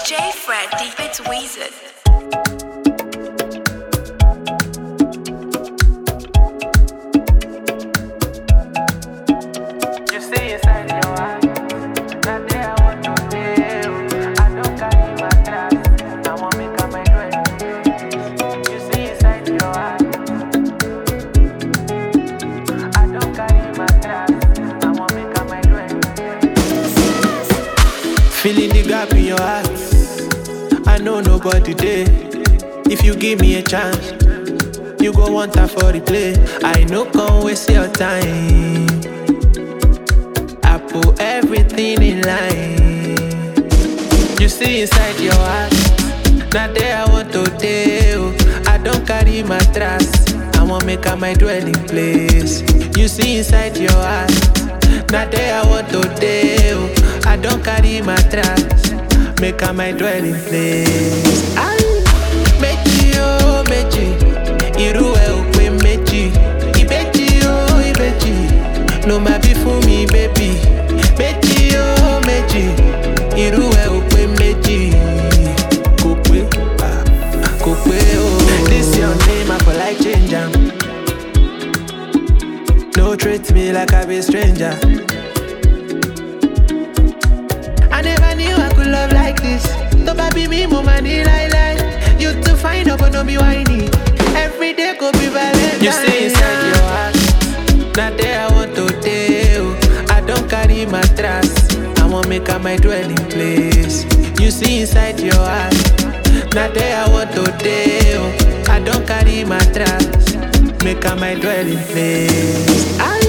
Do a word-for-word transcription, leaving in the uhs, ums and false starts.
J Fred Deep It's Weezer. Feeling the gap in your heart, I know nobody there. If you give me a chance, you go want her for the play. I know can't waste your time. I put everything in line. You see inside your heart, not there I want to tell. I don't carry my trust, I want make her my dwelling place. You see inside your heart, not there I want to tell. I don't carry my trust, make her my dwelling place. I Meji oh Meji, Iru e o pe Meji. Ibeji oh Ibeji, no ma be for me baby. Meji oh Meji, Iru e o pe Meji. Kope, Kope oh. This your name I for like change am. No treat me like I be stranger. I never knew I could love like this. So baby me mama ni lie lie. You to find out but no be whiny. Every day go be Valentine. You stay inside your heart, not there I want to tell. I don't carry my trust, I want make her my dwelling place. You see inside your heart, not there I want to tell. I don't carry my trust, make her my dwelling place. I